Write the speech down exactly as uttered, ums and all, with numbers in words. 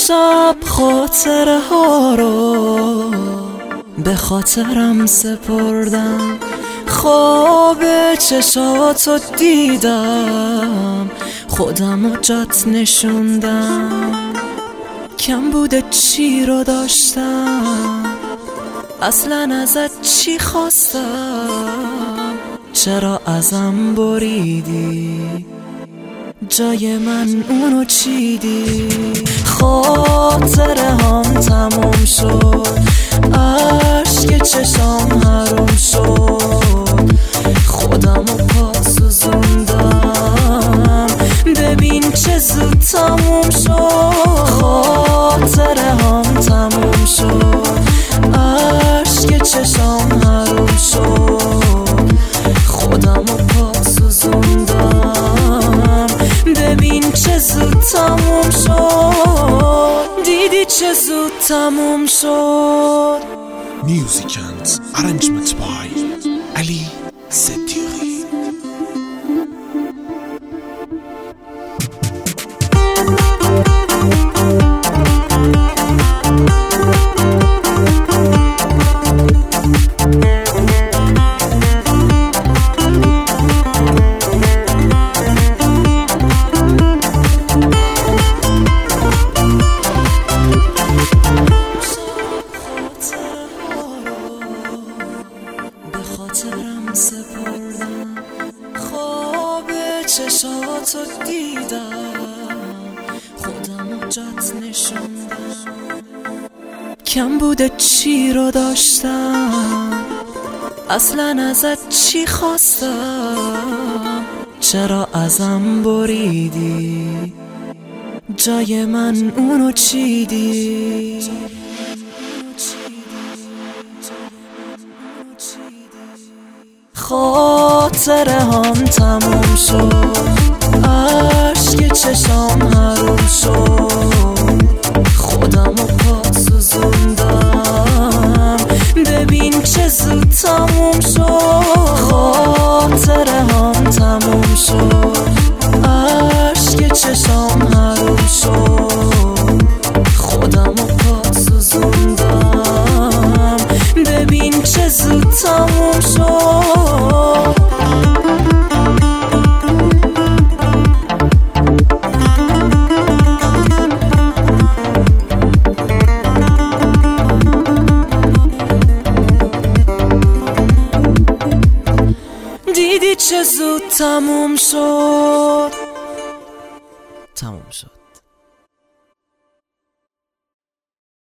امشب خاطره ها رو به خاطرم سپردم، خواب چشاتو دیدم، خودمو جات نشوندم. کم بوده چی رو داشتم، اصلا ازت چی خواستم، چرا ازم بریدی، جای من اونو چیدی. خاطره هم تموم شد، عشق چشام حروم شد، خودمو پاک سوزوندم، ببین چه زود تموم شد. خاطره هم تموم شد، عشق چشام حروم شد، خودمو پاک سوزوندم، ببین چه زود تموم شد، دیدی چه زود تموم شد. Musicians arrangement by Ali Sediri. خاطرم سپردم، خواب چشاتو دیدم، خودمو جات نشوندم. کم بوده چی رو داشتم، اصلا ازت چی خواستم، چرا ازم بریدی، جای من اونو چیدی. خاطره هم تموم شد، عشق چشام حروم شد، خودمو پاک سوزوندم، ببین چه زود تموم شد. خاطره هم تموم شد، عشق چشام حروم شد، خودمو پاک سوزوندم، ببین چه زود تموم شد. دیدی چه زود تموم شد، تموم شد.